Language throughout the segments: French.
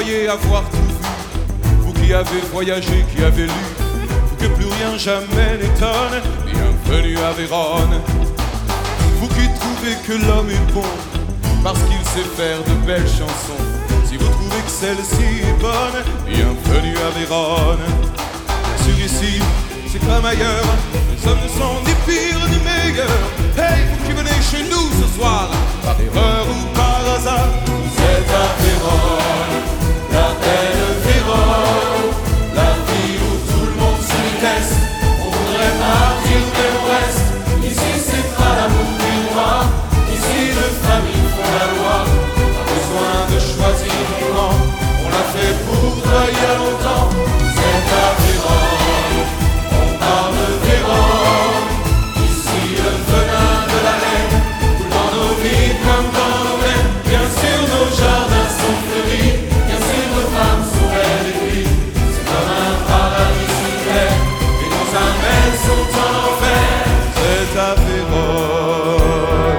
croyez avoir tout vu, vous qui avez voyagé, qui avez lu, vous que plus rien jamais n'étonne, bienvenue à Vérone. Vous qui trouvez que l'homme est bon, parce qu'il sait faire de belles chansons, si vous trouvez que celle-ci est bonne, bienvenue à Vérone. Bien sûr ici, c'est comme ailleurs, les hommes ne sont ni pires ni meilleurs. Hey, vous qui venez chez nous ce soir, par erreur ou par hasard, c'est à Vérone, la belle Vérone, la ville où tout le monde se déteste. On voudrait partir mais on reste. Ici c'est pas l'amour qui noir, ici les familles font la loi. Pas besoin de choisir le camp, on l'a fait pour toi il y a longtemps. C'est à Vérone, on parle Vérone, ici le venin de la haine coule dans nos vies comme dans nos veines. Bien sûr nos jardins sont fleuris, bien sûr nos femmes sont belles et puis c'est comme un paradis sur terre, et nos âmes sont en enfer. C'est à Vérone.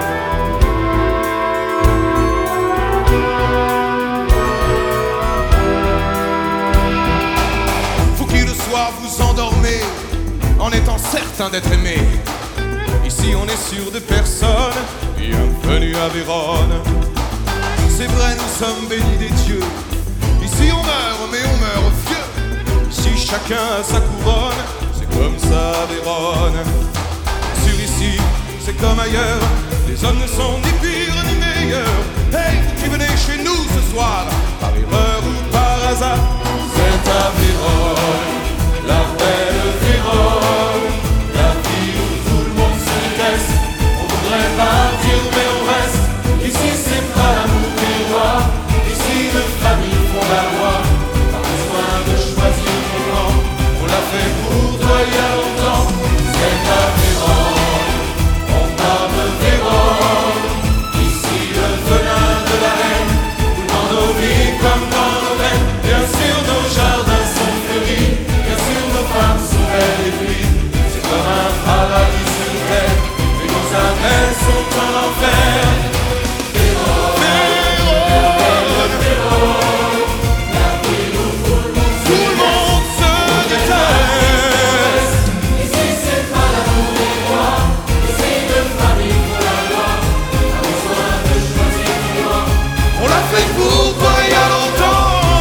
Vous qui le soir vous endormez en étant certain d'être aimé, ici on est sûr de personne, bienvenue à Vérone. C'est vrai nous sommes bénis des dieux, ici on meurt mais on meurt vieux, ici chacun a sa couronne, c'est comme ça à Vérone. Sur ici, c'est comme ailleurs, les hommes ne sont ni pires ni meilleurs. Hey, vous qui venez chez nous ce soir, par erreur ou par hasard, c'est à Vérone, la belle Vérone, la ville où tout le monde se déteste. On voudrait partir mais on reste. Ici c'est pas l'amour qui est roi, ici les familles font la loi. Pas besoin de choisir le camp, on l'a fait pour toi il y a longtemps. C'est à Vérone, on parle Vérone, ici le venin de la haine coule dans nos vies comme dans nos veines. Bien sûr nos jardins sont fleuris, bien sûr nos femmes sont belles et puis c'est comme un paradis sur terre, mais nos âmes sont en enfer. Vérone, Vérone, Vérone, la ville où tout le monde se déteste. Ici c'est pas l'amour des rois, ici les familles font la loi. Pas besoin de choisir le camp, on l'a fait pour toi il y a longtemps.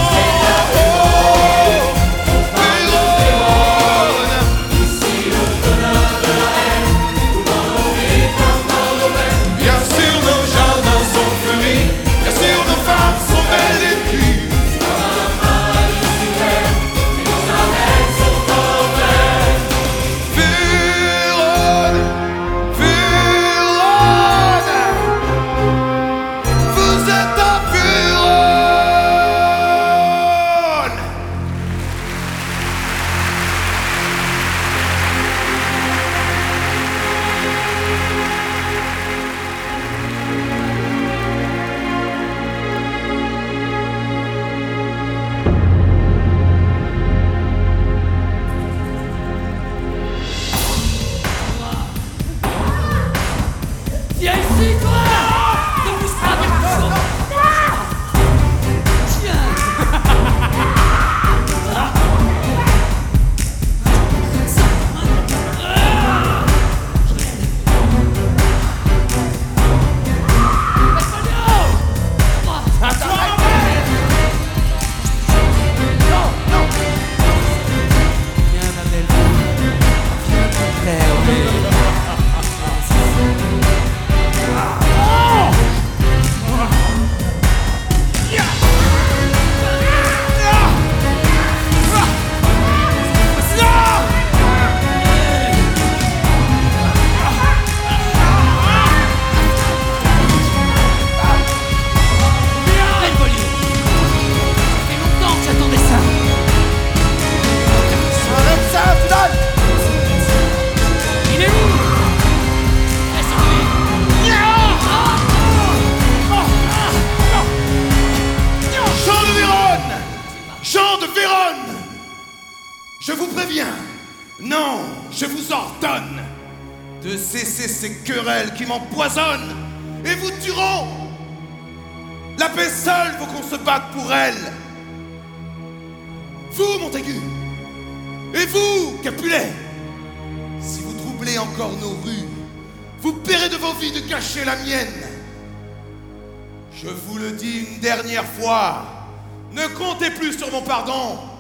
Viens ici, toi! Ne bouge pas, Bertrand! Je vous préviens, non, je vous ordonne de cesser ces querelles qui m'empoisonnent et vous tueront. La paix seule, faut qu'on se batte pour elle. Vous, Montaigu, et vous, Capulet, si vous troublez encore nos rues, vous paierez de vos vies de cacher la mienne. Je vous le dis une dernière fois, ne comptez plus sur mon pardon.